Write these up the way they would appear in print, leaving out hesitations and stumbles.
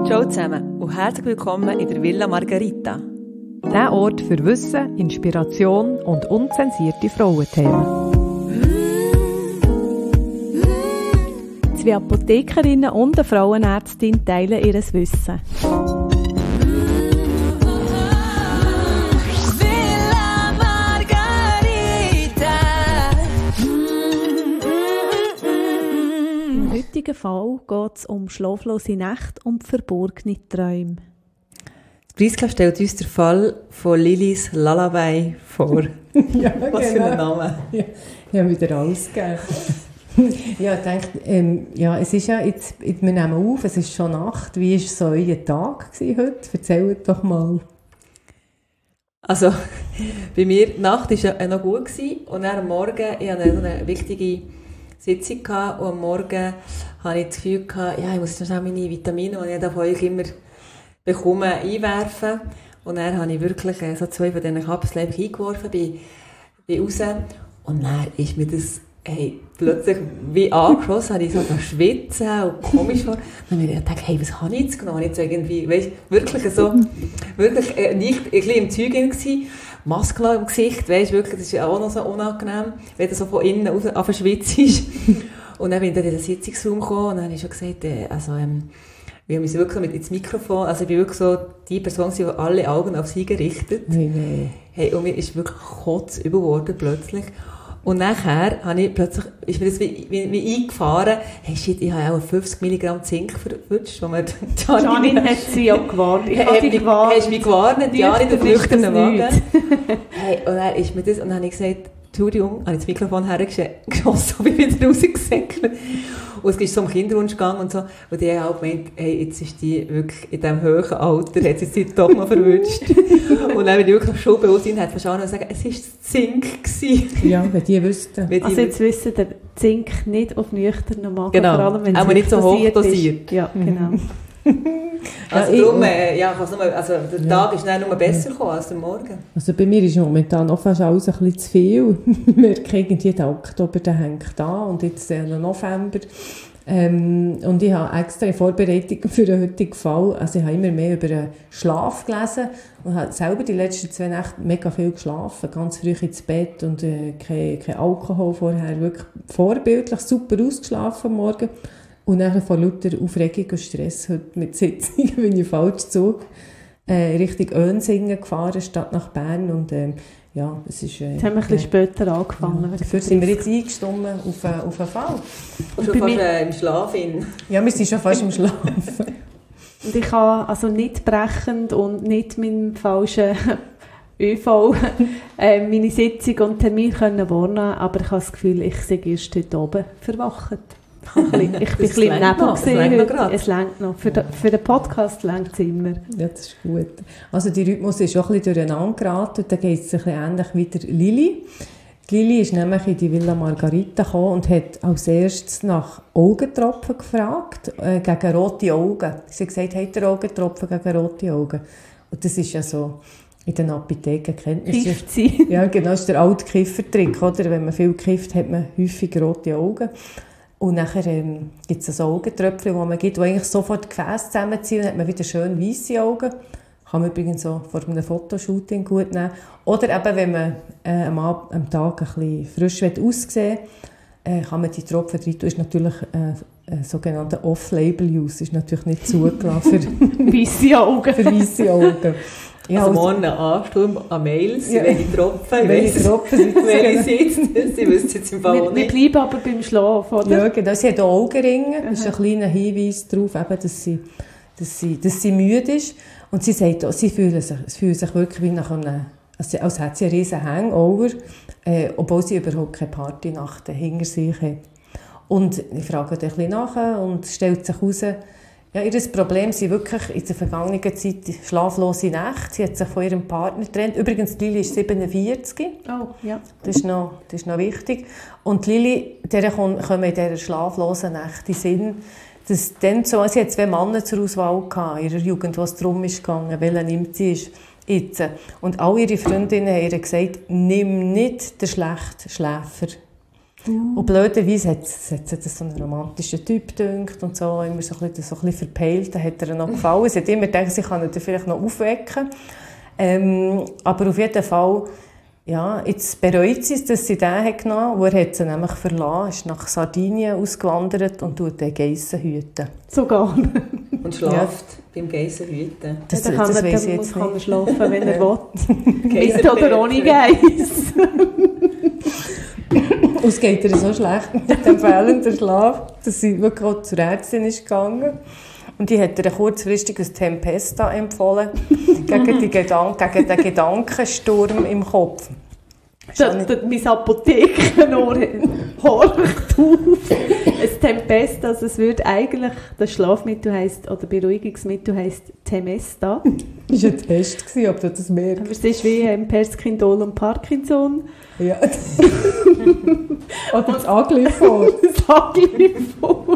Ciao zusammen und herzlich willkommen in der Villa Margherita. Der Ort für Wissen, Inspiration und unzensierte Frauenthemen. Zwei Apothekerinnen und eine Frauenärztin teilen ihr Wissen. Villa Margherita. Im heutigen Fall geht es um schlaflose Nächte und verborgene Träume. Priska stellt uns den Fall von Lilis Lullaby vor. Ja, Was für ein Name. Ja, ich habe wieder alles gegeben. Ja, ich denke, es ist ja jetzt, wir nehmen auf, es ist schon Nacht. Wie war so euer Tag heute? Erzählt doch mal. Also, bei mir, die Nacht war ja noch gut und dann am Morgen, ich hatte eine wichtige Sitzung und am Morgen hatte ich das Gefühl, ich muss jetzt noch meine Vitamine, die ich von euch immer bekomme, einwerfen. Und dann habe ich wirklich so 2 von diesen Kapseln eingeworfen, bin raus. Und dann ist mir das plötzlich wie angeschossen, habe ich so schwitzen und komisch war. Dann habe ich gedacht, was habe ich jetzt genommen? Jetzt irgendwie, weißt, wirklich nicht ein bisschen im Zeug gewesen, Maske im Gesicht, weißt, wirklich, das ist auch noch so unangenehm, wenn du so von innen auf schwitzt. Und dann bin ich in den Sitzungsraum gekommen und dann habe ich schon gesagt, wir haben uns wirklich mit ins Mikrofon, also ich bin wirklich so die Person, die alle Augen auf sie gerichtet. Nee. Hey, und mir ist wirklich kotzübel geworden plötzlich. Und nachher habe ich plötzlich, ist mir das wie eingefahren, hey shit, ich habe auch 50 Milligramm Zink verwünscht, wo man Janine hat sie auch gewarnt. Ich habe sie gewarnt. Hast du mich gewarnt? Ja, nicht auf nüchternen Wagen. Hey, und dann ist mir das, und dann habe ich gesagt, Entschuldigung, habe ich das Mikrofon hergeschossen, habe ich wieder rausgesäckelt. Und es ist so um Kinderwunsch gegangen und so. Und die haben auch gemeint, hey, jetzt ist die wirklich in diesem hohen Alter, hat sie doch noch verwünscht. Und dann, wenn ich wirklich schon bewusst bin, hat man sagen, es war das Zink gewesen. Ja, wenn die wüssten. Also jetzt wissen der Zink nicht auf nüchternen Magen, genau. Vor allem wenn es auch nicht so hoch dosiert. Ja, genau. Also darum, der Tag ist dann nur besser gekommen als der Morgen. Also bei mir ist momentan noch fast alles ein bisschen zu viel. Ich merke irgendwie, der Oktober, der hängt da und jetzt der November. Und ich habe extra in Vorbereitung für den heutigen Fall, also ich habe immer mehr über den Schlaf gelesen und habe selber die letzten 2 Nächte mega viel geschlafen, ganz früh ins Bett und kein Alkohol vorher, wirklich vorbildlich, super ausgeschlafen am Morgen. Und dann von lauter Aufregung und Stress heute mit Sitzungen bin ich falsch Zug Richtung Önsingen gefahren, statt nach Bern. Und es ist... Jetzt haben wir ein bisschen später angefangen. Ja, dafür sind wir jetzt eingestimmt auf einen Fall. Und schon fast im Schlaf in. Ja, wir sind schon fast im Schlafen. Und ich kann also nicht brechend und nicht mit dem falschen ÖV meine Sitzung und Termin wahrnehmen, aber ich habe das Gefühl, ich sei erst heute oben verwacht. Ich bin ein bisschen im Nebel gesehen. Es reicht noch. Für den Podcast reicht es immer. Ja, das ist gut. Also der Rhythmus ist auch ein bisschen durcheinander geraten. Da geht es ein bisschen ähnlich wie der Lili. Die Lili ist nämlich in die Villa Margherita gekommen und hat als erstes nach Augentropfen gefragt, gegen rote Augen. Sie hat gesagt, hat ihr Augentropfen gegen rote Augen? Und das ist ja so... In den Apotheken kennt man es. Ja, genau, das ist der alte Kiffertrick, oder? Wenn man viel kifft, hat man häufig rote Augen. Und nachher gibt es so Augentröpfchen, die man gibt, die eigentlich sofort die Gefäße zusammenziehen, und dann hat man wieder schön weisse Augen. Kann man übrigens so vor einem Fotoshooting gut nehmen. Oder eben, wenn man am Tag ein bisschen frisch aussehen will, kann man die Tropfen rein tun. Ist natürlich sogenannter Off-Label-Use, ist natürlich nicht zugelassen für weisse Augen. Für weisse Augen. Ja, also morgen ein Ansturm an Mails, welche Tropfen, welche sitzt. Sie wissen jetzt im Fall nicht. Wir bleiben aber beim Schlaf, oder? Ja, genau. Sie hat auch Augenringe. Das ist ein kleiner Hinweis darauf, eben, dass sie müde ist. Und sie sagt auch, sie fühlt sich wirklich wie nach als hätte sie einen riesen Hangover, obwohl sie überhaupt keine Partynacht hinter sich hat. Und ich frage ein bisschen nach und stellt sich heraus, ja, ihr Problem sind wirklich in der vergangenen Zeit schlaflose Nächte. Sie hat sich von ihrem Partner getrennt. Übrigens, Lili ist 47. Oh, ja. Das ist noch wichtig. Und Lili, der kommen in dieser schlaflosen Nacht in den Sinn, dass dann so, sie hat 2 Männer zur Auswahl gehabt, in ihrer Jugend, wo es darum ging, welchen nimmt sie jetzt. Und all ihre Freundinnen haben ihr gesagt, nimm nicht den schlechten Schläfer. Und blöderweise hat das so einen romantischen Typ gedünkt und so, immer so ein bisschen verpeilt, hat er noch gefallen. Sie hat immer gedacht, sie kann ihn vielleicht noch aufwecken. Aber auf jeden Fall, ja, jetzt bereut sie es, dass sie den hat genommen, wo er hat sie nämlich verlassen, ist nach Sardinien ausgewandert und tut den Geissen hüten. Sogar. Und schläft beim Geissen hüten. Das Dann weiss ich jetzt kann man nicht. schlafen, wenn er will. Geissen Mit oder ohne Geiss. Und es geht ihr so schlecht mit dem fehlenden Schlaf, dass sie wirklich auch zur Ärztin ist gegangen. Und die hat ihr kurzfristig ein Tempesta empfohlen, gegen den Gedankensturm im Kopf. Mein Apothekenohr horcht auf. Ein Tempesta, also es würde eigentlich, das Schlafmittel heisst, oder Beruhigungsmittel heisst Temesta. Das war ein Test, ob du das merkst. Aber es ist wie Perskindol und Parkinson. Ja. Oder das Aglifor. Das Aglifor.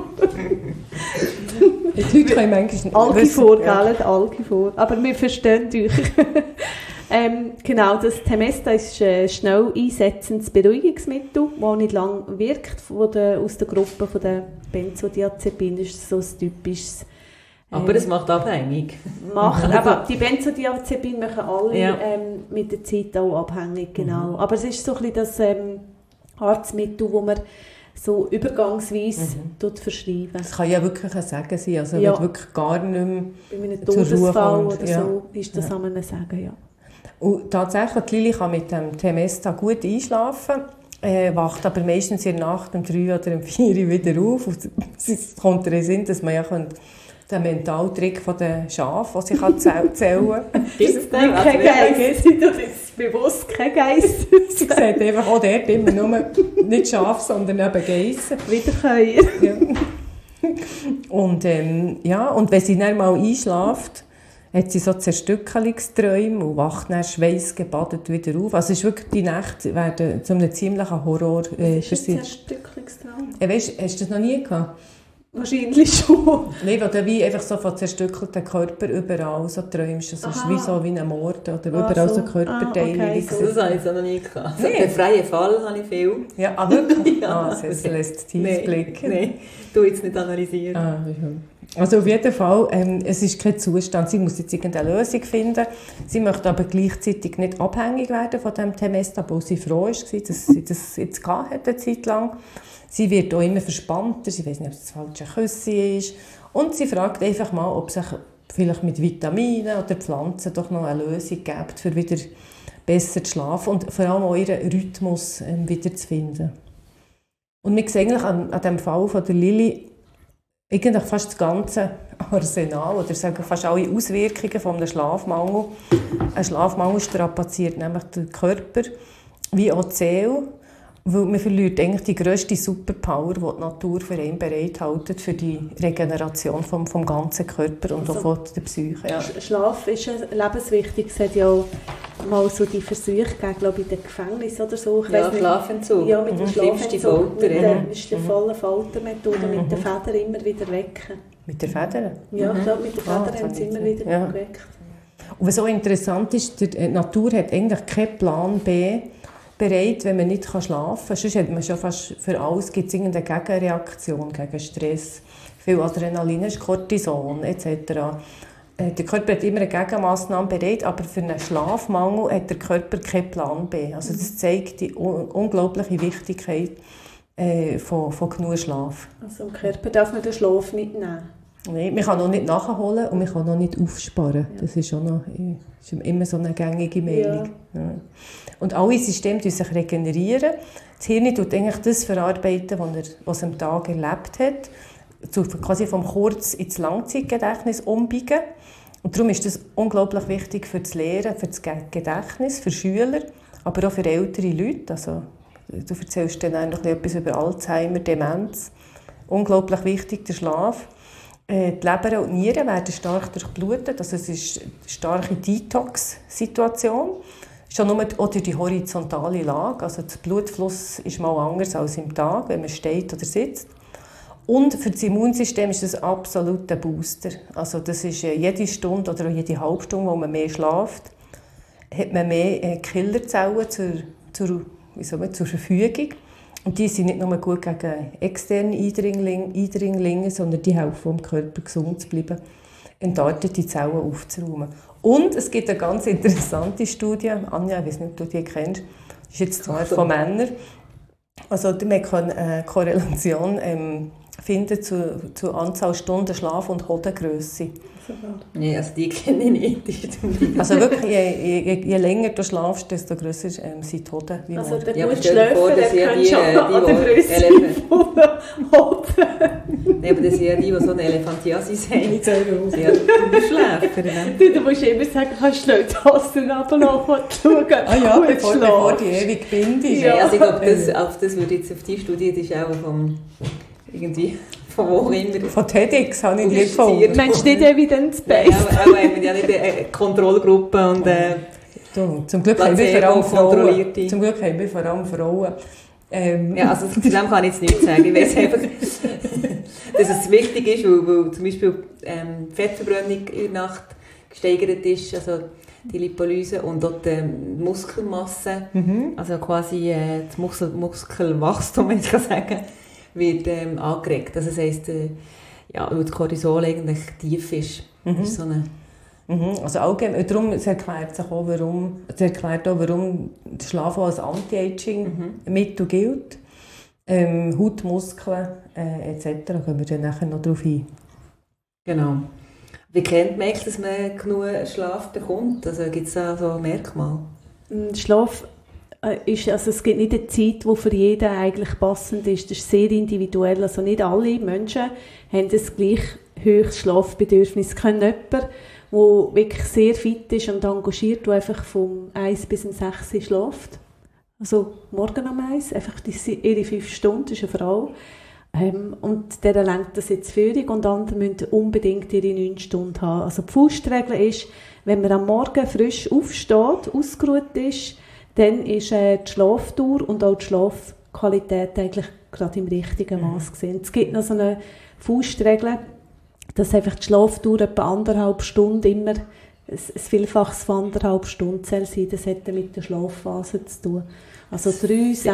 Die Leute können manchmal Algifor, ja. gell? Algifor. Aber wir verstehen euch. Genau, das Temesta ist ein schnell einsetzendes Beruhigungsmittel, das nicht lange wirkt. Aus der Gruppe der Benzodiazepine ist so ein typisches. Aber es macht abhängig. Aber die Benzodiazepine machen alle mit der Zeit auch abhängig, genau. Mhm. Aber es ist so ein bisschen das Arztmittel, das man so übergangsweise verschreiben. Das kann ja wirklich ein Sagen sein, also Ja. wenn du wirklich gar nicht mehr Bei einem zur Ruhe Todesfall kommst. oder Ja. so ist das an einem Sagen, ja. Und tatsächlich, die Lili kann mit dem Temesta gut einschlafen, wacht aber meistens in der Nacht um 3 oder um 4 Uhr wieder auf. Und es kommt in den Sinn, dass man ja den Mentaltrick von den Schafen, den sie zählen kann. Gibt es Kein Geiss. Das ist bewusst kein Geiss. Sie sieht einfach auch dort immer nur nicht Schafe, sondern eben Geissen. Wiederkäuer. Ja. Und und wenn sie dann mal einschläft, hat sie so Zerstückelungsträume und wacht dann schweißgebadet wieder auf. Also es ist wirklich, die Nächte werden zu einem ziemlichen Horror für Das ist sie. ein Zerstückelungstraum. Weißt, hast du das noch nie gehabt? Wahrscheinlich schon. Nein, wo du wie einfach so von zerstückelten Körper überall so träumst. Das ist wie so wie ein Mord oder überall so Körperteile. okay, liegen. so. Das habe ich so noch nie gehabt. Nee. Den freien Fall habe ich viel. Ja, wirklich? Ja. Das lässt tief blicken. Nein, du jetzt nicht analysieren. Ah, ja. Also auf jeden Fall, es ist kein Zustand. Sie muss jetzt irgendeine Lösung finden. Sie möchte aber gleichzeitig nicht abhängig werden von dem Temesta, obwohl sie froh war, dass sie das jetzt hatte, eine Zeit lang. Sie wird auch immer verspannter, sie weiß nicht, ob es das falsche Küsschen ist. Und sie fragt einfach mal, ob sich vielleicht mit Vitaminen oder Pflanzen doch noch eine Lösung gibt, für wieder besser zu schlafen und vor allem auch ihren Rhythmus wieder zu finden. Und wir sehen eigentlich an dem Fall von der Lili eigentlich fast das ganze Arsenal oder sagen fast alle Auswirkungen von einem Schlafmangel. Ein Schlafmangel strapaziert nämlich den Körper wie auch die Seele, weil man verliert eigentlich die grösste Superpower, die die Natur für einen bereithält für die Regeneration vom ganzen Körper und auch von der Psyche. Ja. Schlaf ist lebenswichtig. Es hat ja auch mal so die Versuche gegeben, glaube ich, in den Gefängnissen oder so. Ich Ja, weiss nicht. Schlafentzug. Ja, mit dem Schlimmste Schlafentzug. Folter. Mit der ist die volle Foltermethode, mit den Federn immer wieder wecken. Mit der Feder. Ja, ich glaube, mit den Ah, Federn das haben sie habe ich immer wieder ja. geweckt. Und was auch interessant ist, die Natur hat eigentlich keinen Plan B bereit, wenn man nicht schlafen kann. Sonst hat man schon fast für alles gibt's irgendeine Gegenreaktion gegen Stress. Viel Adrenalin, ist Cortison etc. Der Körper hat immer eine Gegenmaßnahme bereit, aber für einen Schlafmangel hat der Körper keinen Plan B. Also das zeigt die unglaubliche Wichtigkeit von genug Schlaf. Also im Körper darf man den Schlaf nicht nehmen. Nein, man kann noch nicht nachholen und man kann noch nicht aufsparen. Ja. Das ist auch noch ist immer so eine gängige Meinung. Ja. Ja. Und alle Systeme sich regenerieren. Das Hirn tut eigentlich das verarbeiten, was es am Tag erlebt hat, quasi vom Kurz- ins Langzeitgedächtnis umbiegen. Und darum ist das unglaublich wichtig für das Lehren, für das Gedächtnis, für Schüler, aber auch für ältere Leute. Also, du erzählst dann eigentlich etwas über Alzheimer, Demenz. Unglaublich wichtig, der Schlaf. Die Leber und die Nieren werden stark durchblutet, also es ist eine starke Detox-Situation. Schon nur auch durch die horizontale Lage, also der Blutfluss ist mal anders als im Tag, wenn man steht oder sitzt. Und für das Immunsystem ist das absolut ein Booster. Also das ist jede Stunde oder jede halbe Stunde, wo man mehr schläft, hat man mehr Killerzellen zur Verfügung. Und die sind nicht nur gut gegen externe Eindringlinge, sondern die helfen, um dem Körper gesund zu bleiben, entartete Zellen aufzuräumen. Und es gibt eine ganz interessante Studie, Anja, ich weiß nicht, ob du die kennst, das ist jetzt zwar von Männern. Also man kann eine Korrelation finden zur Anzahl Stunden Schlaf und Hodengrösse. Nein, also die kenne ich nicht. Also wirklich, je länger du schlafst, desto grösser sind die Hoden. Also der Ja, aber gut stell dir vor, Schlafen, das der sind kann die, schon an der Grösse von der Hoden. Nein, aber das sind ja die so eine Elefantiasis haben. Ja, du Schläfer. Du musst immer sagen, kannst du nicht die Hosen runterlaufen und schauen, Ah ja, gut bevor schlafst. die ewig bindet. Ja. Also ich glaube, auf das würde jetzt auf die Studie, das ist auch irgendwie von wo immer. Von TEDx habe ich die Publiziert. gefunden. Meinst du nicht evidence-based? Ja, auch haben wir ja nicht eine Kontrollgruppe und Zum Glück haben wir vor allem Frauen. kontrollierte. Zum Glück haben wir vor allem Frauen. Ja, also zu dem kann ich jetzt nichts sagen. Ich weiß einfach, dass es wichtig ist, weil zum Beispiel die Fettverbrennung in der Nacht gesteigert ist, also die Lipolyse und auch die Muskelmasse, also quasi das Muskelwachstum, wenn ich sagen kann, wird angeregt. Also das heisst, ja, weil das Cortisol eigentlich tief ist. Das ist so eine Also allgemein, darum es erklärt sich auch, warum der Schlaf auch als Anti-Aging-Mittel gilt. Haut, Muskeln etc. Können wir dann nachher noch darauf ein. Genau. Wie kennt man eigentlich, dass man genug Schlaf bekommt? Also gibt es da so Merkmale? Schlaf ist, also es gibt nicht eine Zeit, die für jeden eigentlich passend ist. Das ist sehr individuell. Also nicht alle Menschen haben das gleich hohes Schlafbedürfnis. Es kann jemand, der wirklich sehr fit ist und engagiert, der einfach vom 1 bis 6 schläft. Also morgen um 1, einfach ihre 5 Stunden, das ist eine Frau. Und der lenkt das jetzt Führung und andere müssen unbedingt ihre 9 Stunden haben. Also die Faustregel ist, wenn man am Morgen frisch aufsteht, ausgeruht ist, dann ist die Schlafdauer und auch die Schlafqualität eigentlich gerade im richtigen Maß gesehen. Es gibt noch so eine Faustregel, dass einfach die Schlafdauer etwa 1,5 Stunden immer ein Vielfaches von 1,5 Stunden soll sein. Das hat mit der Schlafphase zu tun. Also 3, 6,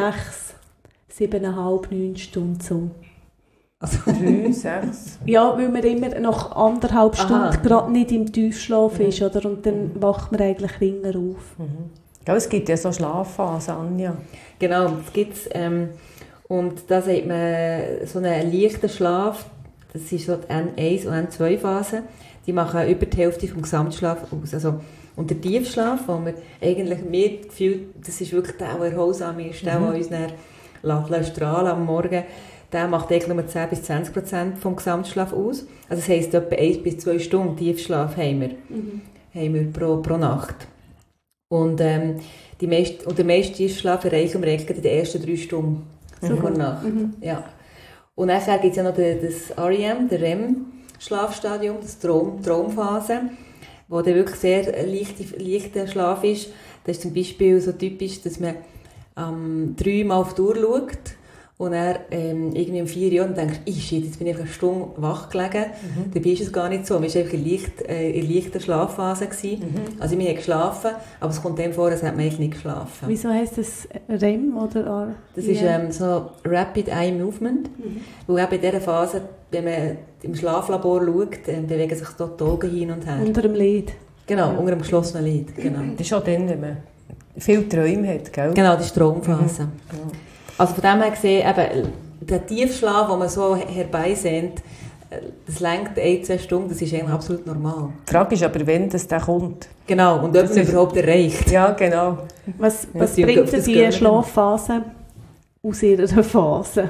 7,5, 9 Stunden so. Also 3, 6. Ja, weil man immer nach 1,5 Stunden gerade nicht im Tiefschlaf ist, oder? Und dann wacht man eigentlich länger auf. Ja, es gibt ja so Schlafphasen, Anja. genau, das gibt es. Und da sagt man, so einen leichten Schlaf, das ist so die N1 und N2-Phase, die machen über die Hälfte vom Gesamtschlaf aus. Also, und der Tiefschlaf, wo wir eigentlich mehr gefühlt, das ist wirklich der, der erholsam ist, der uns dann strahlen am Morgen, der macht eigentlich nur 10-20% vom Gesamtschlaf aus. Also das heisst, etwa 1 bis 2 Stunden Tiefschlaf haben wir pro Nacht. Und der meiste Tiefschlaf erreichen wir eigentlich in den ersten 3 Stunden vor Nacht. Ja. Und nachher gibt es ja noch das REM, der REM-Schlafstadium, das Traumphase, wo der wirklich sehr leichter Schlaf ist. Das ist zum Beispiel so typisch, dass man 3 Mal auf die Uhr schaut und er irgendwie um 4 Uhr und denkt, shit, jetzt bin ich einfach eine Stunde wach gelegen. Dabei ist es gar nicht so. Man war einfach in leichter Schlafphase. Also wir haben geschlafen, aber es kommt dem vor, als hätte man eigentlich nicht geschlafen. Wieso heisst das REM oder R? Das ist so Rapid Eye Movement, weil eben in dieser Phase, wenn man im Schlaflabor schaut, bewegen sich dort die Augen hin und her. Unter dem Lid. Genau, unter dem geschlossenen Lid. Genau. Das ist auch dann, wenn man viele Träume hat, gell? Genau, das ist die Traumphase. Also von dem her gesehen, eben, der Tiefschlaf, den man so herbeisehnt, das lenkt 1-2 Stunden, das ist eigentlich absolut normal. Die Frage ist aber, wenn das dann kommt. Genau, und ob man es überhaupt erreicht. Ja, genau. Was die bringt das die gönnen. Schlafphase aus ihrer Phase?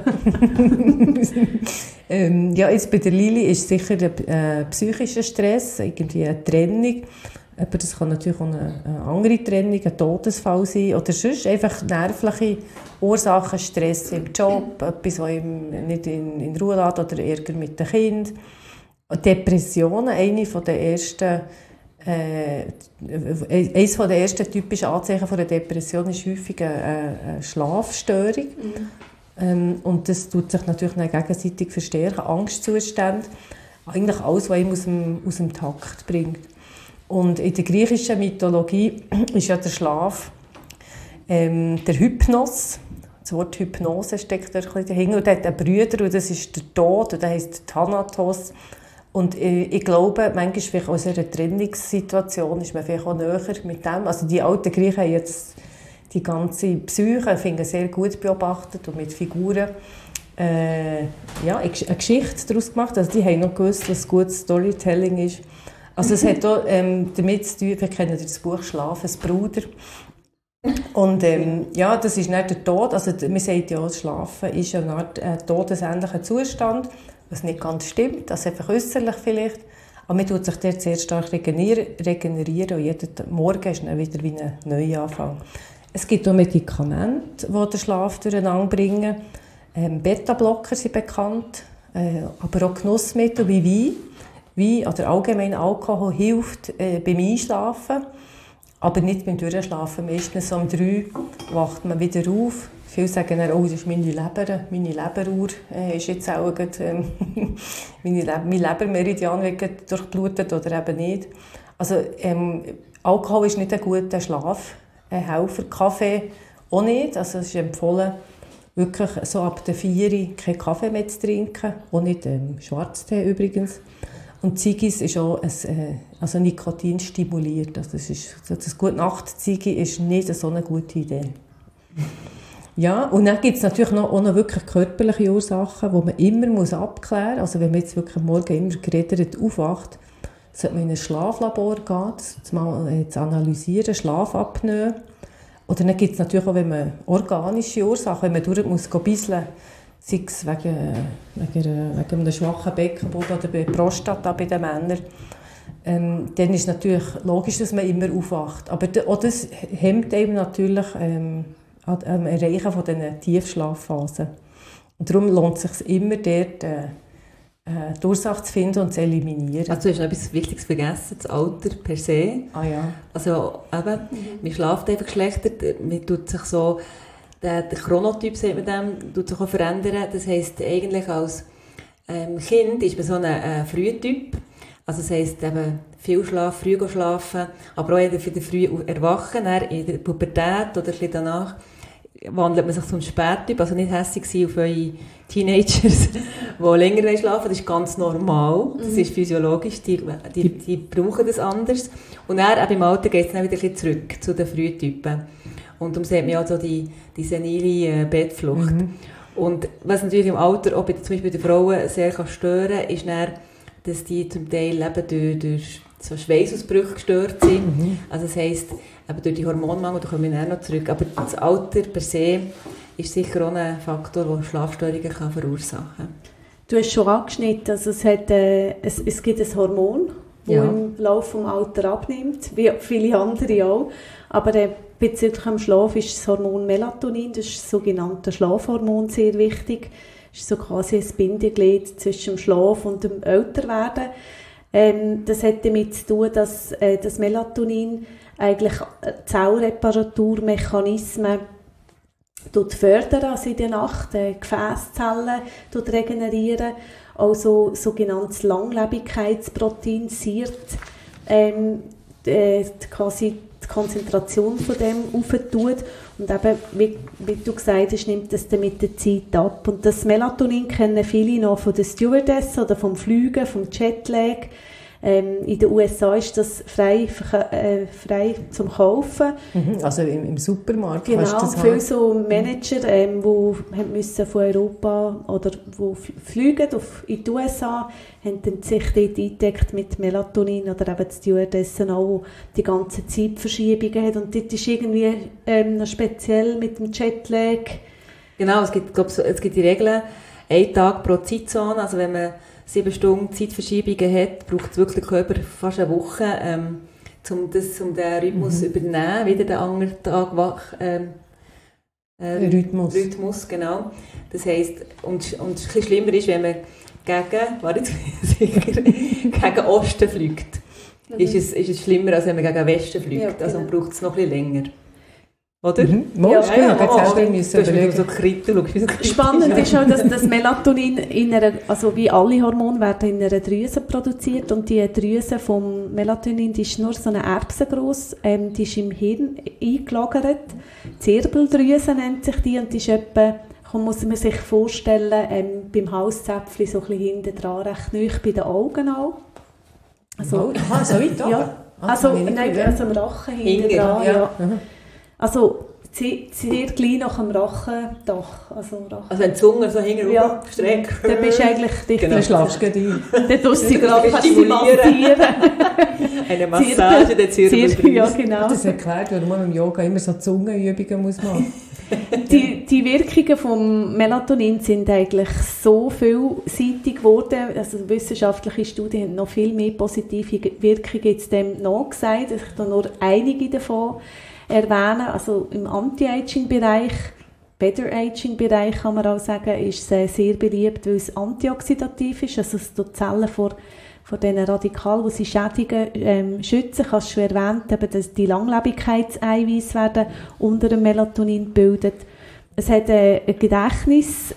Ja, jetzt bei der Lili ist sicher der psychische Stress, irgendwie eine Trennung. Aber das kann natürlich auch eine andere Trennung, ein Todesfall sein oder sonst einfach nervliche Ursachen, Stress im Job, etwas, das ihm nicht in Ruhe lässt oder Ärger mit dem Kind. Depressionen, eines der ersten typischen Anzeichen von einer Depression ist häufig eine Schlafstörung. Und das tut sich natürlich dann gegenseitig verstärken, Angstzustände, eigentlich alles, was ihn aus dem Takt bringt. Und in der griechischen Mythologie ist ja der Schlaf der Hypnos, das Wort Hypnose steckt da ein bisschen dahinter. Und er hat einen Bruder, und das ist der Tod, und der heisst Thanatos. Und ich glaube, manchmal vielleicht aus einer Trennungssituation ist man vielleicht auch näher mit dem. Also die alten Griechen haben jetzt die ganze Psyche, finde ich, sehr gut beobachtet und mit Figuren eine Geschichte daraus gemacht. Also die haben noch gewusst, was gutes Storytelling ist. Also es hat auch damit zu tun, wir kennen das Buch «Schlaf, ein Bruder». Und das ist nicht der Tod. Also man sagt ja, das Schlafen ist eine Art todesähnlicher Zustand, was nicht ganz stimmt, also einfach äußerlich vielleicht. Aber man tut sich dort sehr stark regenerieren und jeden Morgen ist dann wieder wie ein Neuanfang. Es gibt auch Medikamente, die den Schlaf durcheinander bringen. Beta-Blocker sind bekannt, aber auch Genussmittel wie Wein. Wein oder allgemein Alkohol hilft beim Einschlafen, aber nicht beim Durchschlafen. Meistens so um 3 wacht man wieder auf. Viele sagen dann, oh, das ist meine Leberuhr ist jetzt auch mein Lebermeridian wird durchblutet oder eben nicht. Also Alkohol ist nicht ein guter Schlafhelfer, Kaffee auch nicht. Also es ist empfohlen, wirklich so ab der 4 Uhr keinen Kaffee mehr zu trinken, auch nicht Schwarztee übrigens. Und Ziggis ist auch Nikotin stimuliert. Also das Gute-Nacht-Ziggi ist nicht so eine gute Idee. Ja, und dann gibt es natürlich auch noch wirklich körperliche Ursachen, die man immer abklären muss. Also wenn man jetzt wirklich am Morgen immer geredet aufwacht, sollte man in ein Schlaflabor gehen, das mal zu analysieren, Schlafapnoe. Oder dann gibt es natürlich auch, wenn man organische Ursachen, wenn man durch muss bisseln, sei es wegen einem schwachen Beckenboden oder bei Prostata bei den Männern, dann ist es natürlich logisch, dass man immer aufwacht. Aber auch das hemmt einem natürlich am Erreichen von diesen Tiefschlafphasen. Und darum lohnt es sich immer, dort die Ursache zu finden und zu eliminieren. Also du hast noch etwas Wichtiges vergessen, das Alter per se. Ah ja. Also eben, man schläft einfach schlechter, man tut sich so, der Chronotyp, sagt man dem, tut sich auch verändern. Das heisst, eigentlich als Kind ist man so ein Frühtyp. Also das heisst eben viel Schlaf, früh schlafen, aber auch wieder früh erwachen, dann in der Pubertät oder ein bisschen danach wandelt man sich zum Spättyp, also nicht hässlich sein auf eure Teenagers, die länger schlafen, das ist ganz normal, das ist physiologisch, die brauchen das anders. Und dann eben im Alter geht es dann wieder ein bisschen zurück zu den Frühtypen. Und darum sieht man ja so die senile Bettflucht. Und was natürlich im Alter auch zum Beispiel bei den Frauen sehr stören kann, ist dann, dass die zum Teil eben durch so Schweißausbrüche gestört sind. Also das heisst, eben durch die Hormonmangel, da kommen wir dann noch zurück. Aber das Alter per se ist sicher auch ein Faktor, der Schlafstörungen verursachen kann. Du hast schon angeschnitten, also es gibt ein Hormon, das im Laufe des Alters abnimmt, wie viele andere auch. Aber bezüglich dem Schlaf ist das Hormon Melatonin, das ist das sogenannte Schlafhormon, sehr wichtig. Das ist so quasi ein Bindeglied zwischen dem Schlaf und dem Älterwerden. Das hat damit zu tun, dass das Melatonin eigentlich Zellreparaturmechanismen fördern, also in der Nacht, Gefäßzellen regenerieren, also sogenanntes Langlebigkeitsprotein, SIRT, quasi die Konzentration von dem aufentut und eben, wie du gesagt hast, nimmt das dann mit der Zeit ab. Und das Melatonin kennen viele noch von der Stewardess oder vom Fliegen, vom Jetlag. In den USA ist das frei zum Kaufen. Also im Supermarkt genau, kannst du das viele so Manager, die müssen von Europa oder die fliegen in die USA, haben dann sich dort eingedeckt mit Melatonin oder eben die Stewardessen auch, die ganze Zeitverschiebungen hat. Und dort ist irgendwie noch speziell mit dem Jetlag. Genau, es gibt die Regeln, 1 Tag pro Zeitzone, also wenn man 7 Stunden Zeitverschiebungen hat, braucht es wirklich der Körper fast eine Woche, um den Rhythmus zu übernehmen, wieder den anderen Tag wach. Rhythmus, genau. Das heisst, und ein bisschen schlimmer ist, wenn man gegen Osten fliegt. Ist es schlimmer, als wenn man gegen Westen fliegt. Ja, genau. Also braucht es noch ein bisschen länger. Oder? Ja, Spannend ist auch, dass das Melatonin also wie alle Hormone werden in einer Drüse produziert und die Drüse vom Melatonin, die ist nur so eine Erbse gross, die ist im Hirn eingelagert, Zirbeldrüse nennt sich die und die ist etwa, muss man sich vorstellen, beim Halszäpfchen so ein bisschen hinten dran, recht nahe bei den Augen auch. Also, so weit oben? Ja, also am Rachen hinten dran, ja. Also sehr klein nach dem Rachendach. Also wenn die Zunge so hinten streckt. Dann bist du eigentlich dicht. Genau. Dann schlafst du ein. Dann tust du sie gerade massieren. Eine Massage der Zirbeldrüse. Ja, genau. Das erklärt, warum man im Yoga immer so Zungenübungen machen muss. Die Wirkungen vom Melatonin sind eigentlich so vielseitig geworden. Also wissenschaftliche Studien haben noch viel mehr positive Wirkungen jetzt dem nachgesagt. Ich habe nur einige davon erwähnen. Also im Anti-Aging-Bereich, Better-Aging-Bereich kann man auch sagen, ist es sehr beliebt, weil es antioxidativ ist. Also es tut die Zellen vor diesen Radikalen, die sie schädigen, schützen. Ich habe es schon erwähnt, dass die Langlebigkeitseiweiße werden unter dem Melatonin gebildet. Es hat eine Gedächtnis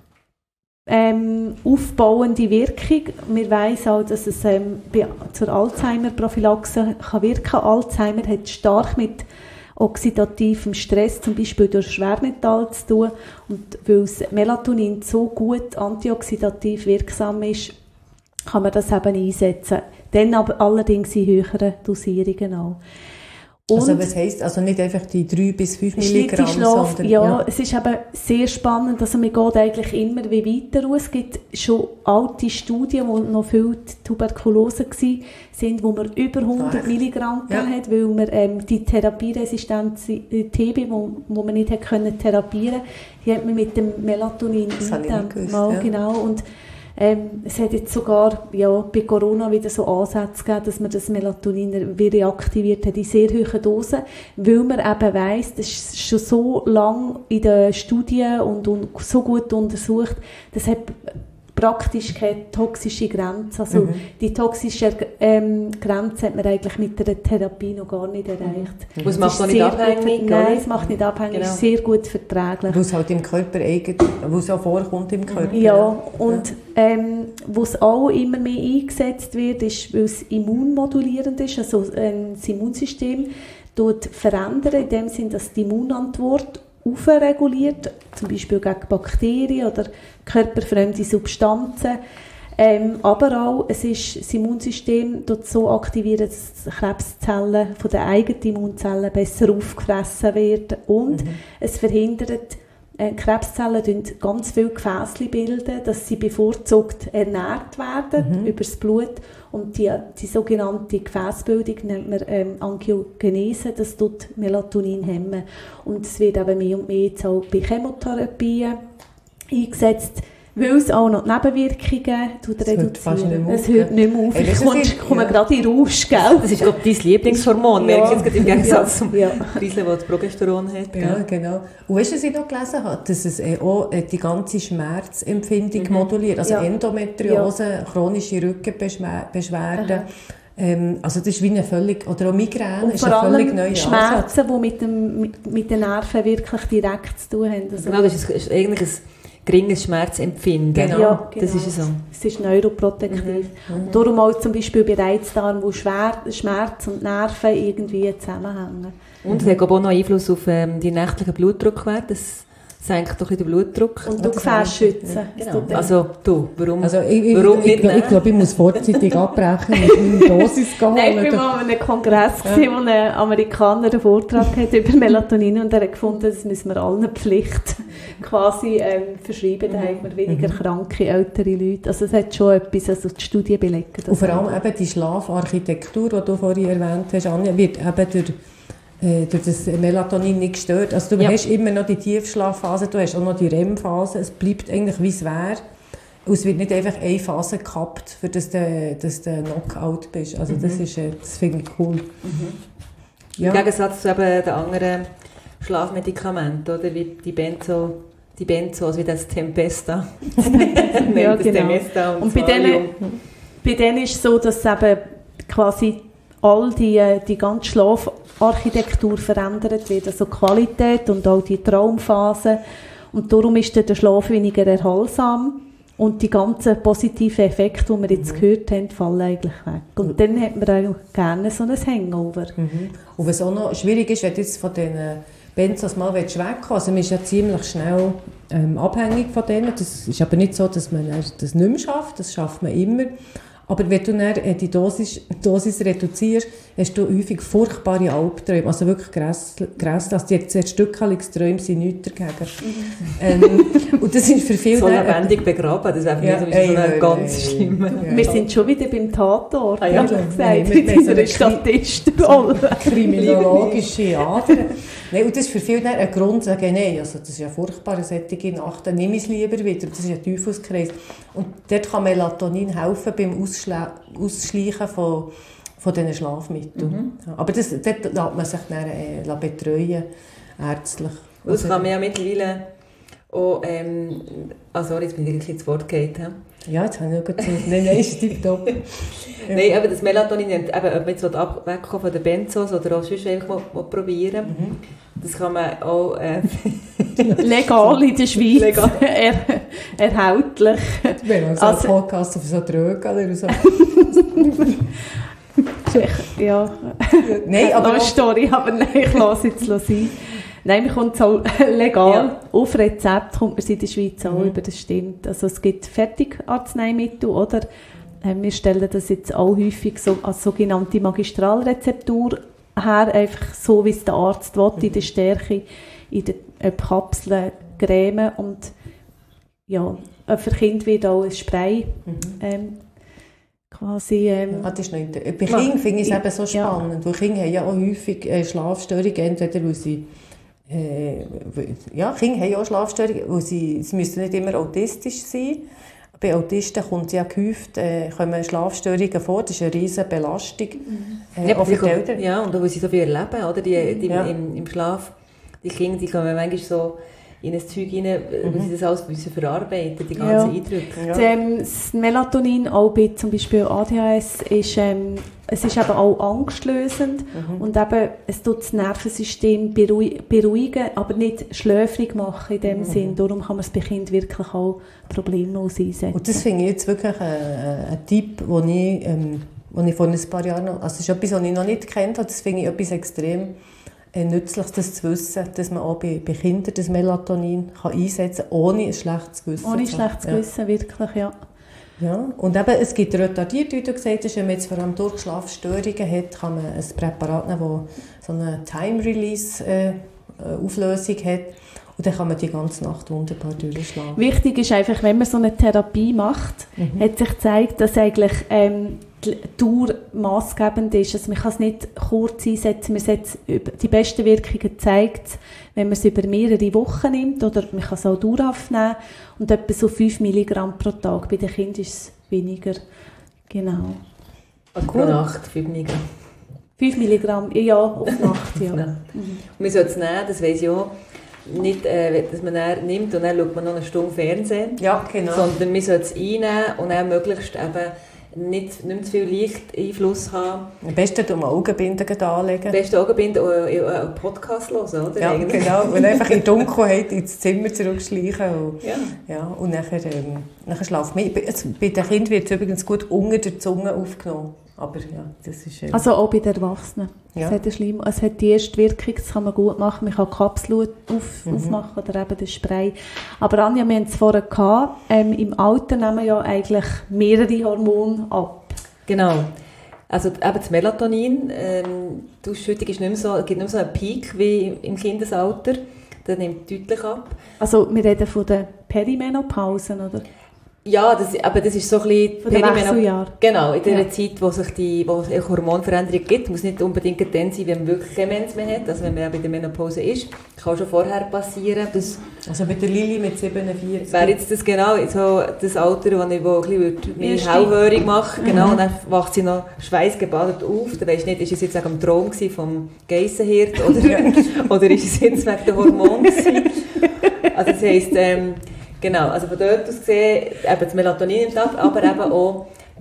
aufbauende Wirkung. Wir weiss auch, dass es zur Alzheimer-Prophylaxe kann wirken. Alzheimer hat stark mit oxidativem Stress, zum Beispiel durch Schwermetall zu tun. Und weil das Melatonin so gut antioxidativ wirksam ist, kann man das eben einsetzen. Dann aber allerdings in höheren Dosierungen auch. Und also was heisst, also nicht einfach die 3 bis 5 Milligramm, sondern... Ja, es ist eben sehr spannend, also man geht eigentlich immer wie weiter raus. Es gibt schon alte Studien, wo noch viel Tuberkulose waren, wo man über 100 Milligramm gegeben hat, weil man die therapieresistenz TB, wo man nicht können therapieren, die hat man mit dem Melatonin genau. Und es hat jetzt sogar bei Corona wieder so Ansätze gegeben, dass man das Melatonin wieder reaktiviert hat in sehr hohen Dosen, weil man eben weiss, das ist schon so lange in den Studien und so gut untersucht, das hat praktisch keine toxische Grenze. Also die toxische Grenze hat man eigentlich mit der Therapie noch gar nicht erreicht. Es macht nicht abhängig? Nein, es macht nicht abhängig, es ist sehr gut verträglich. Weil es halt im Körper wo es auch vorkommt im Körper. Ja, und wo es auch immer mehr eingesetzt wird, ist, weil es immunmodulierend ist, also das Immunsystem verändert, in dem Sinn, dass die Immunantwort aufreguliert, zum Beispiel gegen Bakterien oder körperfremde Substanzen. Aber auch, das Immunsystem so aktiviert, dass Krebszellen von den eigenen Immunzellen besser aufgefressen werden und es verhindert, Krebszellen bilden ganz viele Gefäße, bilden, dass sie bevorzugt ernährt werden über das Blut. Und die sogenannte Gefäßbildung nennt man Angiogenese, das tut Melatonin hemmen. Und es wird eben mehr und mehr jetzt auch bei Chemotherapien eingesetzt, weil es auch noch die Nebenwirkungen reduziert. Es hört nicht mehr auf. Ich komme gerade in Rausch, gell? Das ist, glaube ich, dein Lieblingshormon, merke ich jetzt gerade im Gegensatz zum Riesel, das Progesteron hat. Ja, genau. Und weißt du, was ich noch gelesen habe? Dass es auch die ganze Schmerzempfindung moduliert. Also Endometriose, chronische Rückenbeschwerden. Also das ist wie eine völlig, oder auch Migräne, ist ein völlig neuer Schmerzen, die mit den Nerven wirklich direkt zu tun haben. Also genau, das ist eigentlich ein geringes Schmerzempfinden. Genau. Ja, genau. Das ist so. Es ist neuroprotektiv. Und darum auch zum Beispiel bei Reizdarm, wo Schmerz und Nerven irgendwie zusammenhängen. Und es hat auch noch Einfluss auf die nächtlichen Blutdruckwerte. Das senkt doch den Blutdruck. Und du Gefäße schützen. Ja. Genau. Also warum nicht? Ich glaube, ich muss vorzeitig abbrechen und meine Dosis gehen. Nein, ich war mal an einem Kongress, wo ein Amerikaner einen Vortrag hat über Melatonin und er hat gefunden, das müssen wir allen Pflicht quasi verschreiben. Da haben wir weniger kranke, ältere Leute. Also es hat schon etwas, also die Studien belegen das. Und vor allem eben die Schlafarchitektur, die du vorhin erwähnt hast, Anja, wird eben durch das Melatonin nicht gestört. Also du hast immer noch die Tiefschlafphase, du hast auch noch die REM-Phase. Es bleibt eigentlich, wie es wäre. Und es wird nicht einfach eine Phase gekappt, für dass du Knockout bist. Also das finde ich cool. Ja. Im Gegensatz zu eben den anderen Schlafmedikamenten, oder? Wie die Benzos, wie das Tempesta. Ja, genau. Und bei denen ist es so, dass eben quasi all die ganze Schlafarchitektur verändert wird, also die Qualität und auch die Traumphase. Und darum ist dann der Schlaf weniger erholsam. Und die ganzen positiven Effekte, die wir jetzt gehört haben, fallen eigentlich weg. Und dann hat man auch gerne so ein Hangover. Und was auch noch schwierig ist, wenn du jetzt von diesen Benzos mal wegkommen willst, also man ist ja ziemlich schnell abhängig von denen. Das ist aber nicht so, dass man das nicht mehr schafft, das schafft man immer. Aber wenn du dann die Dosis reduzierst, hast du häufig furchtbare Albträume, also wirklich grässlich. Also die Stückhalungsträume sind nichts dagegen. Und das sind für viele... So lebendig begraben, das ist einfach nicht so ganz schlimm. Wir sind schon wieder beim Tatort, ja, gesagt, mit unserer Statistenrolle. Kriminologische Adern. Nein, und das ist für viele dann ein Grund, zu sagen, nein, also das ist ja furchtbar, eine solche Nacht, dann nehme ich es lieber wieder. Das ist ein Teufelskreis. Und dort kann Melatonin helfen beim Ausschleichen von diesen Schlafmitteln. Ja, aber dort lässt man sich dann betreuen, ärztlich. Und das kann man ja mittlerweile auch, sorry, jetzt bin ich ein bisschen ins Wort gegangen. Ja, jetzt habe ich noch gesagt, nein, ist tipptopp. Ja. Nein, aber das Melatonin, eben, ob man jetzt wegkommen von den Benzos oder auch sonst einfach mal probieren, das kann man auch... legal in der Schweiz, legal. Erhältlich. Wir haben also einen Podcast auf so Drögen oder so. Ja, nein, aber eine Story, aber nein, ich lasse jetzt sein. Nein, man kommt es auch legal, auf Rezept kommt man es in der Schweiz auch über, das stimmt. Also es gibt Fertigarzneimittel, oder? Wir stellen das jetzt auch häufig so als sogenannte Magistralrezeptur her, einfach so, wie es der Arzt will, in der Stärke, in den Kapseln, Creme und ja, für Kinder wird auch ein Spray quasi... das ist nicht, bei Kindern finde ich es eben so spannend, weil Kinder haben ja auch häufig Schlafstörungen, entweder weil sie Kinder haben auch Schlafstörungen, weil sie müssen nicht immer autistisch sein. Bei Autisten kommt ja gehäuft, kommen Schlafstörungen vor, das ist eine riesige Belastung. Auch für die Eltern. Ja, und weil sie so viel erleben, oder? Im Schlaf, die Kinder, die kommen manchmal so in ein Zeug rein, weil sie das alles müssen verarbeiten, die ganzen Eindrücke. Ja. Das Melatonin, auch bei zum Beispiel ADHS, ist, es ist eben auch angstlösend und eben, es tut das Nervensystem beruhigen, aber nicht schläfrig machen in dem Sinn. Darum kann man es bei Kindern wirklich auch problemlos einsetzen. Und das finde ich jetzt wirklich ein Tipp, den ich vor ein paar Jahren noch, also das ist etwas, was ich noch nicht kennt habe, das finde ich etwas extrem nützlich, das zu wissen, dass man auch bei Kindern das Melatonin kann einsetzen kann, ohne ein schlechtes Gewissen. Ohne schlechtes Gewissen, wirklich, ja. Ja, und eben, es gibt retardiert, wie du gesagt hast, wenn man jetzt vor allem Durchschlafstörungen hat, kann man ein Präparat nehmen, das so eine Time-Release-Auflösung hat. Und dann kann man die ganze Nacht wunderbar durchschlafen. Wichtig ist einfach, wenn man so eine Therapie macht, hat sich gezeigt, dass eigentlich die Dauer maßgebend ist. Also man kann es nicht kurz einsetzen. Die besten Wirkungen zeigt es, wenn man es über mehrere Wochen nimmt, oder man kann es auch dauerhaft nehmen. Und etwa so 5 Milligramm pro Tag. Bei den Kindern ist es weniger. Genau. Pro Nacht 5 Milligramm. 5 Milligramm, ja, auf Nacht, ja. Und man sollte es nehmen, das weiss ich auch. Nicht, dass man dann nimmt und dann schaut man noch eine Stunde Fernsehen. Ja, genau. Sondern man sollte es einnehmen und dann möglichst eben nicht zu viel Lichteinfluss haben. Am besten um Augenbinden anlegen. Am besten Augenbinden und einen Podcast hören, oder? Ja, genau. Und einfach in Dunkelheit ins Zimmer zurückschleichen. Und nachher schlafen wir. Bei den Kindern wird es übrigens gut unter der Zunge aufgenommen. Aber ja, das ist... Also auch bei den Erwachsenen. Ja. Es hat die erste Wirkung, das kann man gut machen. Man kann Kapseln aufmachen oder eben den Spray. Aber Anja, wir haben es vorher gehabt, im Alter nehmen ja eigentlich mehrere Hormone ab. Genau. Also eben das Melatonin, die Ausschüttung ist nicht mehr so, gibt nicht mehr so einen Peak wie im Kindesalter. Das nimmt deutlich ab. Also wir reden von den Perimenopausen, oder? Ja, das ist so ein bisschen... Von den Wechseljahren. Genau, in der Zeit, wo es Hormonveränderungen gibt. Es muss nicht unbedingt dann sein, wenn man wirklich keine Mens mehr hat. Also wenn man ja bei der Menopause ist. Das kann schon vorher passieren. Also bei der Lili mit 47. Wäre jetzt das genau so das Alter, wo ich ein bisschen mehr hellhörig mache. Genau, und dann wacht sie noch schweißgebadet auf. Da weisst du nicht, ist es jetzt wegen dem Traum vom Geissenhirt oder ist es jetzt wegen der Hormone gewesen? Also das heisst... Genau, also von dort aus gesehen, eben das Melatonin nimmt ab, aber eben auch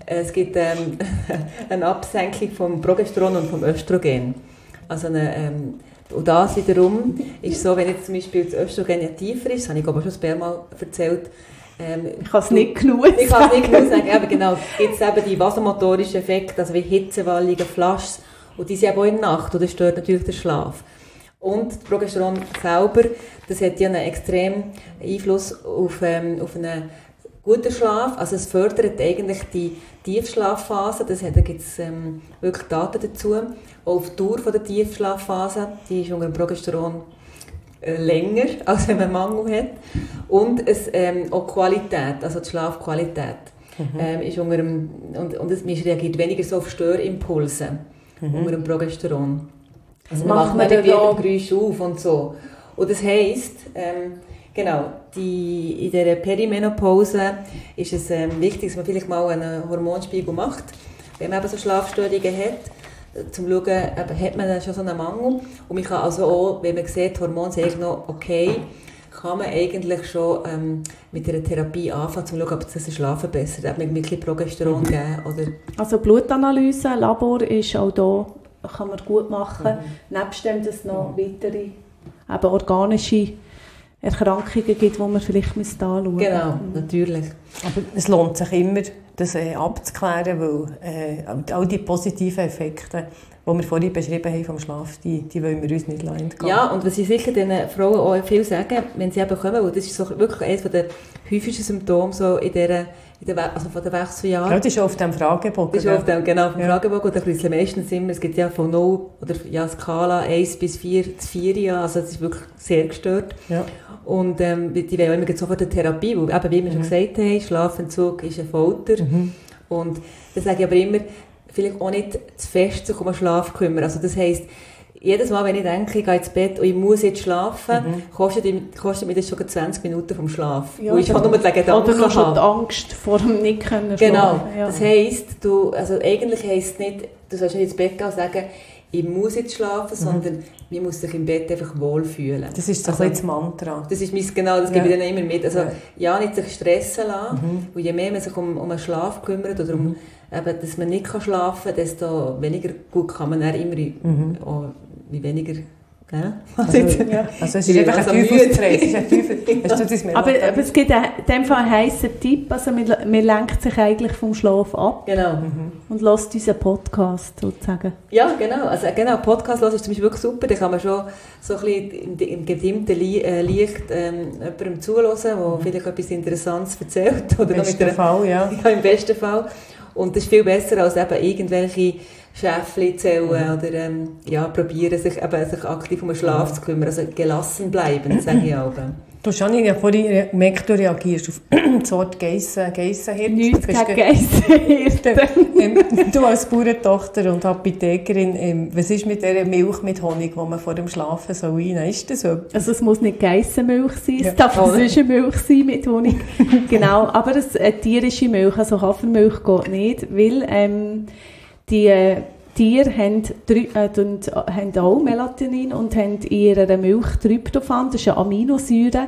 Es gibt eine Absenkung vom Progesteron und vom Östrogen. Also und das wiederum ist so, wenn jetzt zum Beispiel das Östrogen ja tiefer ist, das habe ich aber schon ein paar Mal erzählt. Ich kann es nicht genug sagen. Ich kann es nicht genug sagen, aber genau, gibt es eben die vasomotorischen Effekte, also wie Hitzewallungen, Flaschs, und die sind eben auch in der Nacht, und das stört natürlich den Schlaf. Und das Progesteron selber, das hat ja einen extremen Einfluss auf einen guten Schlaf, also es fördert eigentlich die Tiefschlafphase, da gibt es wirklich Daten dazu, auch auf die Dauer der Tiefschlafphase, die ist unter dem Progesteron länger, als wenn man Mangel hat. Und auch die Qualität, also die Schlafqualität, ist unter dem, und es reagiert weniger so auf Störimpulse unter dem Progesteron. Also man macht nicht wieder Geräusche auf und so. Und das heisst, genau, in dieser Perimenopause ist es wichtig, dass man vielleicht mal einen Hormonspiegel macht, wenn man eben so Schlafstörungen hat, zum schauen, hat man dann schon so einen Mangel. Und man kann also auch, wenn man sieht, die Hormone sind eigentlich noch okay, kann man eigentlich schon mit einer Therapie anfangen, um zu schauen, ob es das Schlaf verbessert, ob man ein bisschen Progesteron geben oder... Also Blutanalyse, Labor ist auch da, kann man gut machen. Nebst dem, dass es noch weitere eben organische Erkrankungen gibt, die man vielleicht anschauen müsste. Genau, natürlich. Aber es lohnt sich immer, das abzuklären, weil all die positiven Effekte, die wir vorhin beschrieben haben vom Schlaf, die wollen wir uns nicht entgehen. Ja, und was ich sicher den Frauen auch viel sagen, wenn sie eben kommen, weil das ist so wirklich eines der häufigsten Symptome so also von den Wechseljahren. Ja, das ist auf dem Fragebogen. Das ist auf dem, genau, auf dem Fragebogen. Und dann ein meistens immer, es gibt ja von 0 oder ja, Skala 1 bis 4, das 4 Jahr, also das ist wirklich sehr gestört. Ja. Und die wollen immer sofort eine Therapie, weil eben, wie wir schon gesagt haben, Schlafentzug ist eine Folter. Und das sage ich aber immer, vielleicht auch nicht zu fest sich um den Schlaf kümmern. Also das heisst, jedes Mal, wenn ich denke, ich gehe ins Bett und ich muss jetzt schlafen, kostet mich das schon 20 Minuten vom Schlaf. Ja, ich habe nur die Gedanken oder noch schon die Angst vor dem nicht können schlafen. Genau. Ja. Das heisst, eigentlich heisst es nicht, du sollst nicht ins Bett gehen und sagen, ich muss jetzt schlafen, sondern man muss sich im Bett einfach wohlfühlen. Das ist so ein das Mantra. Das ist das gebe ich dann immer mit. Also ja, nicht sich stressen lassen, weil je mehr man sich um den Schlaf kümmert oder um, eben, dass man nicht schlafen kann, desto weniger gut kann man dann immer auch, wie weniger... Ja. Also es ist einfach ein Teufelspreis. Aber es gibt in dem Fall einen heissen Tipp, also man lenkt sich eigentlich vom Schlaf ab. Genau. Und hört unseren Podcast sozusagen. Ja, genau. Also Podcast hören ist zum Beispiel wirklich super. Da kann man schon so ein bisschen im gedimmten Licht jemandem zuhören, der vielleicht etwas Interessantes erzählt. Oder im besten Fall, ja. Ja, im besten Fall. Und das ist viel besser als eben irgendwelche Schäfchen zählen oder probieren, sich aktiv um den Schlaf zu kümmern. Also gelassen bleiben, sage ich auch. Du Janine, ja vorhin gemerkt, du reagierst auf das Wort Geissenhirt. Nichts gegen Geissenhirt. Du als Bauerntochter und Apothekerin, was ist mit dieser Milch mit Honig, die man vor dem Schlafen so rein? Ist das so? Also es muss nicht Geissenmilch sein, es darf eine Milch sein mit Honig. Genau, aber eine tierische Milch, also Hafermilch geht nicht, weil die Tiere haben auch Melatonin und haben in ihrer Milch Tryptophan, das ist eine Aminosäure,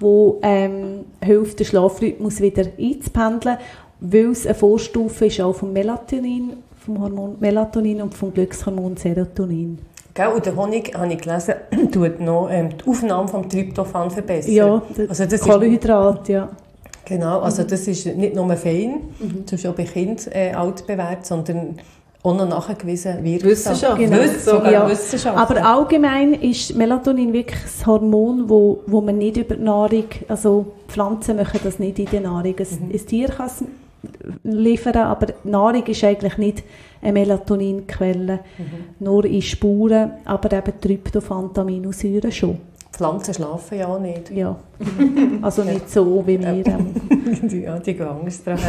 die hilft, den Schlafrhythmus wieder einzupendeln, weil es eine Vorstufe ist auch vom Melatonin, vom Hormon Melatonin und vom Glückshormon Serotonin. Und der Honig, habe ich gelesen, tut noch die Aufnahme vom Tryptophan verbessern. Ja, das Kohlenhydrat, ja. Genau, also das ist nicht nur fein, das ist auch bei Kindern altbewährt, sondern auch noch nachgewiesen wird. Wissenschaft. Genau. Wissenschaft. Aber allgemein ist Melatonin wirklich das Hormon, wo man nicht über die Nahrung, also Pflanzen machen das nicht in der Nahrung. Ein Tier kann es liefern, aber die Nahrung ist eigentlich nicht eine Melatoninquelle, nur in Spuren, aber eben Tryptophan, Aminosäuren schon. Pflanzen schlafen ja auch nicht. Ja, also nicht so wie wir. Ja, die gehen anders dran.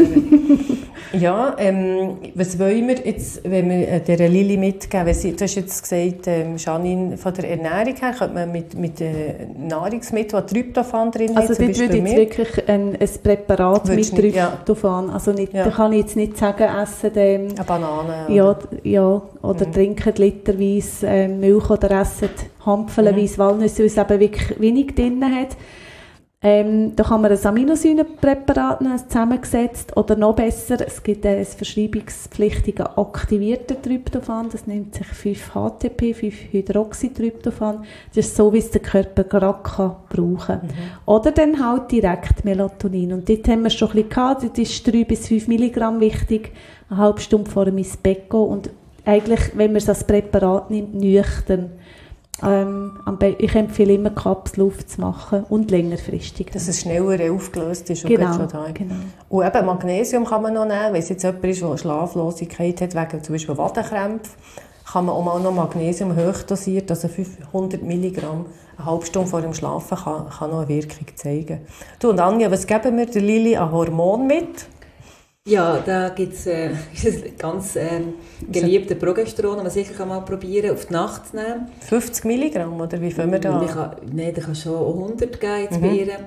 Ja, was wollen wir jetzt, wenn wir der Lili mitgeben? Du hast jetzt gesagt, Janine, von der Ernährung her könnte man mit Nahrungsmitteln, die Tryptophan drin haben, also dort würde ich jetzt wirklich ein Präparat mit Tryptophan, also nicht, da kann ich jetzt nicht sagen, essen eine Banane. Ja, oder trinken literweise Milch oder essen hampfelweise Walnüsse, weil es eben wirklich wenig drin hat. Da kann man ein Aminosäurenpräparat nehmen, zusammengesetzt, oder noch besser, es gibt ein verschreibungspflichtiges aktiviertes Tryptophan, das nennt sich 5-HTP, 5-Hydroxytryptophan. Das ist so, wie es der Körper gerade brauchen kann. Oder dann halt direkt Melatonin. Und dort haben wir schon ein bisschen gehabt, das ist 3 bis 5 Milligramm wichtig, eine halbe Stunde vor dem ins Bett gehen. Und eigentlich, wenn man es als Präparat nimmt, nüchtern. Ich empfehle immer, Kapsel aufzumachen und längerfristig. Dass es schneller aufgelöst ist und genau, schon da. Genau. Und eben Magnesium kann man noch nehmen, wenn es jetzt jemand ist, der Schlaflosigkeit hat, wegen zum Beispiel Wadenkrämpfen, kann man auch mal noch Magnesium hochdosiert, also 500 Milligramm, eine halbe Stunde vor dem Schlafen kann noch eine Wirkung zeigen. Du und Anja, was geben wir der Lili an Hormon mit? Ja, da gibt es ganz geliebte Progesteron, das man sicher mal probieren auf die Nacht zu nehmen. 50 Milligramm, oder wie viel wir da? Nein, da kann schon 100 geben ins Bier.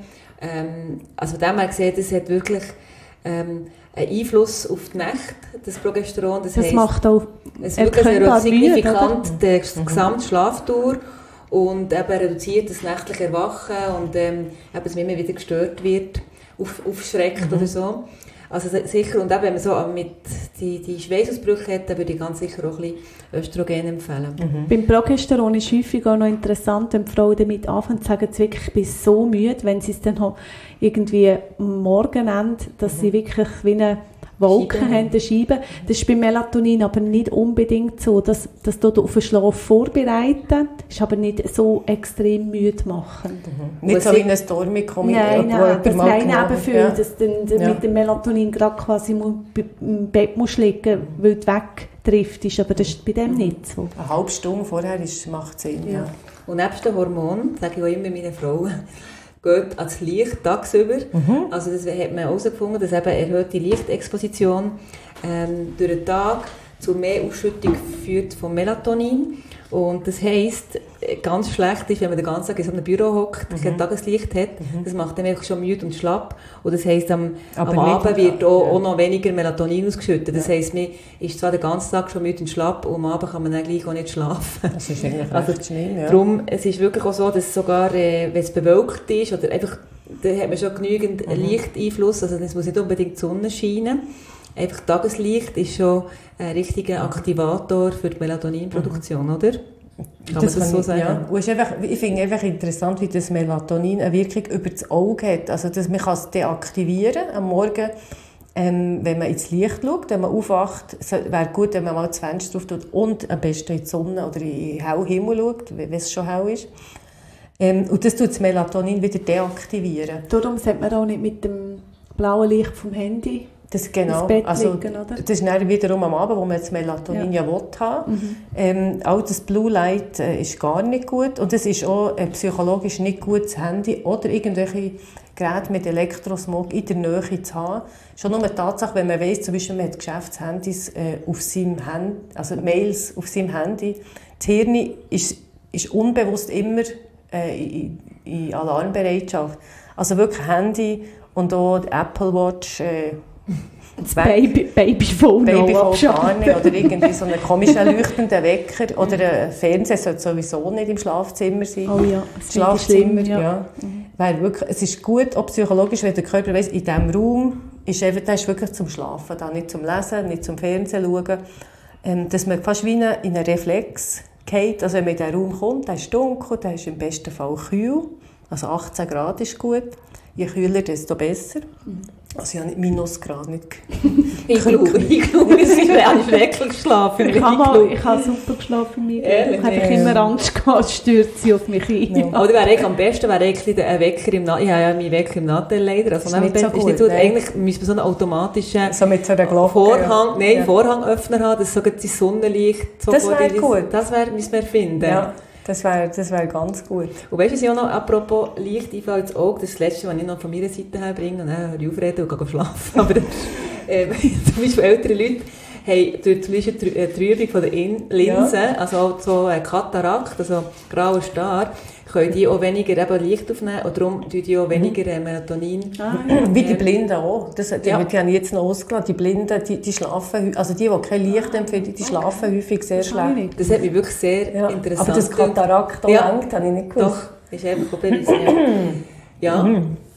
Also von dem her gesehen, das hat wirklich einen Einfluss auf die Nacht, das Progesteron. Das heisst, macht auch es erhöht signifikant die gesamte Schlafdauer und eben reduziert das nächtliche Erwachen und dass man immer wieder gestört wird, aufschreckt oder so. Also sicher, und auch wenn man so mit die Schweißausbrüche hat, dann würde ich ganz sicher auch ein bisschen Östrogen empfehlen. Beim Progesteron ist häufig auch noch interessant, wenn die Frauen damit anfangen, sagen sie wirklich, ich bin so müde, wenn sie es dann auch irgendwie am Morgen haben, dass sie wirklich wie eine Wolke haben, eine Scheibe. Das ist beim Melatonin aber nicht unbedingt so, dass du auf den Schlaf vorbereiten, ist aber nicht so extrem müde machen. Nicht so wie ein Dormicum, nein, das rein nebenfühlen, dass du mit dem Melatonin gerade quasi im Bett musst liegen, weil du wegdriftest, aber das ist bei dem nicht so. Eine halbe Stunde vorher macht Sinn. Ja. Und nebst den Hormonen, sage ich auch immer meinen Frauen, geht ans Licht tagsüber. Also das hat man herausgefunden, dass eben erhöhte Lichtexposition durch den Tag zu mehr Ausschüttung führt von Melatonin. Und das heisst, ganz schlecht ist, wenn man den ganzen Tag in so einem Büro hockt, kein Tageslicht hat, das macht dann einfach schon müde und schlapp. Und das heisst, am Abend wird auch noch weniger Melatonin ausgeschüttet. Das heisst, man ist zwar den ganzen Tag schon müde und schlapp, und am Abend kann man dann gleich auch nicht schlafen. Das ist eigentlich recht schlimm, ja. Darum, es ist wirklich auch so, dass sogar, wenn es bewölkt ist, oder einfach, da hat man schon genügend Lichteinfluss, also es muss nicht unbedingt die Sonne scheinen. Einfach Tageslicht ist schon ein richtiger Aktivator für die Melatoninproduktion, oder? Kann man das so sagen? Ja. Und ich finde einfach interessant, wie das Melatonin eine Wirkung über das Auge hat. Also, dass man es deaktivieren am Morgen, wenn man ins Licht schaut, wenn man aufwacht. Es wäre gut, wenn man mal das Fenster auftut und am besten in die Sonne oder in den hellen Himmel schaut, wenn es schon hell ist. Und das tut das Melatonin wieder deaktivieren. Darum sollte man auch nicht mit dem blauen Licht vom Handy das genau. ins Bett also, liegen, oder? Das ist dann wiederum am Abend, wo man das Melatonin ja will. Auch das Blue Light ist gar nicht gut. Und es ist auch psychologisch nicht gut, das Handy oder irgendwelche Geräte mit Elektrosmog in der Nähe zu haben. Schon nur die Tatsache, wenn man weiss, zum Beispiel man hat Geschäftshandys auf seinem Handy, also Mails auf seinem Handy. Das Hirn ist unbewusst immer in Alarmbereitschaft. Also wirklich Handy und auch die Apple Watch. Babyphone gar nicht. Oder irgendwie so einen komischen leuchtenden Wecker. Oder ein Fernseher sollte sowieso nicht im Schlafzimmer sein. Oh ja, das Schlafzimmer, ja. Weil wirklich, es ist gut, auch psychologisch, wenn der Körper weiss, in diesem Raum ist das ist wirklich zum Schlafen, da nicht zum Lesen, nicht zum Fernsehen schauen. Dass man fast wie in einen Reflex geht. Also wenn man in diesen Raum kommt, der ist dunkel, der ist im besten Fall kühl. Also 18 Grad ist gut. Je kühler, desto besser. Also ja, nicht Minusgrad, nicht Ich glaube, es ist wirklich geschlafen. Ich habe super geschlafen. Ich habe immer Angst gehabt, es stürzt sie auf mich ein. Ja. Aber am besten wäre eigentlich ein Wecker im Nattel. Ich habe ja meinen Wecker im Nattel leider. Also ist nicht so gut. So, eigentlich müsste man so einen automatischen so mit so einer Glocke, Vorhangöffner haben, dass so die Sonnenlicht... Das wäre gut. Das müssen wir finden. Ja. Das wär ganz gut. Und weißt du, was ich auch noch, apropos Licht, einfällt ins Auge, das ist das Letzte, was ich noch von meiner Seite her bringe, und dann höre ich aufreden und gehe schlafen. Aber zum Beispiel ältere Leute haben durch die Trübung von der Linse, also auch so ein Katarakt, also grauer Star, können die auch weniger eben Licht aufnehmen und darum tun die auch weniger Melatonin. Wie die Blinden auch. Die haben jetzt noch ausgelassen. Die Blinden, die schlafen, also die kein Licht empfinden, die schlafen häufig sehr schlecht. Das hat mich wirklich sehr interessant. Aber das Katarakt auch lenkt, habe ich nicht gewusst. Doch, ist einfach auch bewiesen. Ja.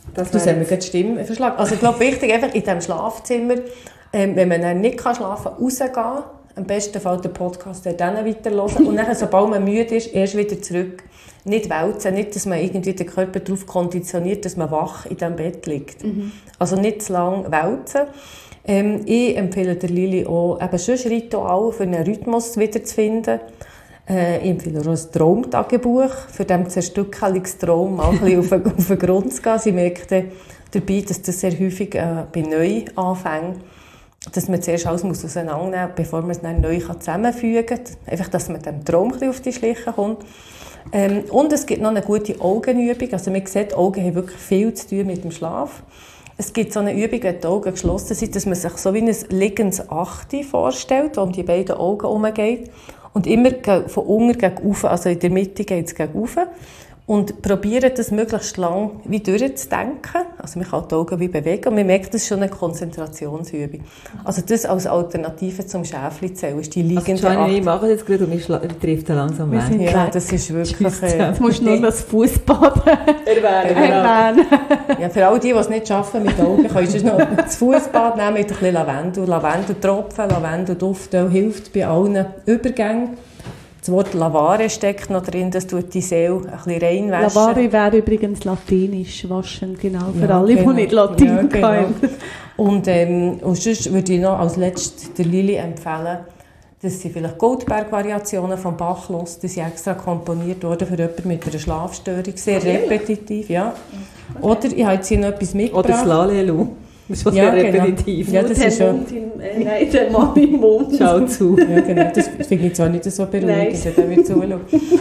Das haben wir gerade Stimmen verschlagen. Also ich glaube, wichtig einfach in diesem Schlafzimmer, wenn man dann nicht schlafen kann, rausgehen. Am besten Fall den Podcast dann weiterhören. Und dann, sobald man müde ist, erst wieder zurück. Nicht wälzen, nicht, dass man irgendwie den Körper darauf konditioniert, dass man wach in diesem Bett liegt. Also nicht zu lange wälzen. Ich empfehle der Lili auch eben sonst Ritual für einen Rhythmus wiederzufinden. Ich empfehle auch ein Traumtagebuch, für den Zerstückelungstraum mal ein bisschen auf den Grund zu gehen. Sie merkt dabei, dass das sehr häufig bei Neuanfängen, dass man zuerst alles auseinandernehmen muss, bevor man es dann neu zusammenfügen kann. Einfach, dass man dem Traum ein bisschen auf die Schliche kommt. Und es gibt noch eine gute Augenübung. Also man sieht, die Augen haben wirklich viel zu tun mit dem Schlaf. Es gibt so eine Übung, wenn die Augen geschlossen sind, dass man sich so wie ein liegendes Achte vorstellt, das um die beiden Augen herumgeht. Und immer von unten gegen oben, also in der Mitte geht es gegen oben. Und probiert das möglichst lang wie durchzudenken. Also man kann die Augen wie bewegen und man merkt, das ist schon eine Konzentrationsübung. Also das als Alternative zum Schäfli-Zählen ist die liegende Acht. Ich mache das jetzt gerade und ich trifft langsam weg. Ja, das ist wirklich... Jetzt musst du nur das Fußbad erwähnen. Ja, für alle die es nicht schaffen mit den Augen, kannst du noch das Fußbad nehmen mit ein bisschen Lavendel. Lavendeltropfen, Lavendelduft hilft bei allen Übergängen. Das Wort Lavare steckt noch drin, das tut die Seele ein bisschen reinwaschen. Lavare wäre übrigens latinisch, waschen, genau, für alle, die nicht Latein können. Und sonst würde ich noch als letztes der Lili empfehlen, dass sie vielleicht Goldberg-Variationen von Bach hört. Die sind extra komponiert worden für jemanden mit einer Schlafstörung. Sehr repetitiv, ja. Oder ich habe jetzt hier noch etwas mitgebracht. Oder das Lalelu. Das ist schon sehr repetitiv. Ja, das ist schon... Nein, der Mann im Mund. Schau zu. Ja, genau. Das finde ich zwar nicht so beruhigend, wenn wir zuschauen.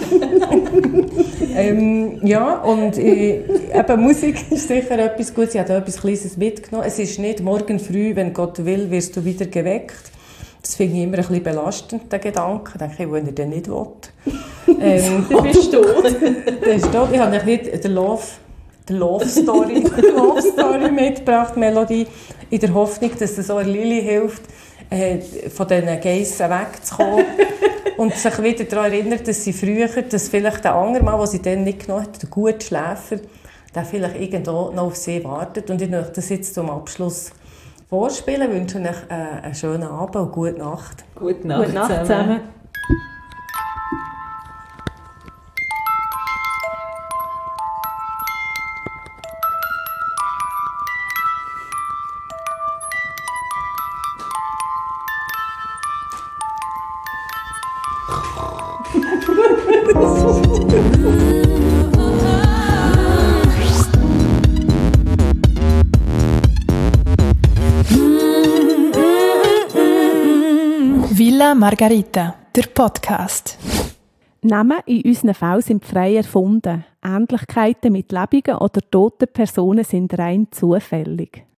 Ja, und eben Musik ist sicher etwas Gutes. Ich habe da etwas Kleines mitgenommen. Es ist nicht morgen früh, wenn Gott will, wirst du wieder geweckt. Das finde ich immer ein bisschen belastend, den Gedanken. Ich denke, wenn er den nicht will. Du bist tot. Der ist tot. Ich habe ein bisschen die Love Story mitgebracht, Melodie, in der Hoffnung, dass es auch Lili hilft, von diesen Geissen wegzukommen und sich wieder daran erinnert, dass sie früher, dass vielleicht der andere Mann, den sie dann nicht genommen hat, der gute Schläfer, der vielleicht irgendwo noch auf sie wartet. Und ich möchte das jetzt zum Abschluss vorspielen. Ich wünsche euch einen schönen Abend und gute Nacht. Gute Nacht zusammen. Villa Margarita, der Podcast. Namen in unseren Fällen sind frei erfunden. Ähnlichkeiten mit lebenden oder toten Personen sind rein zufällig.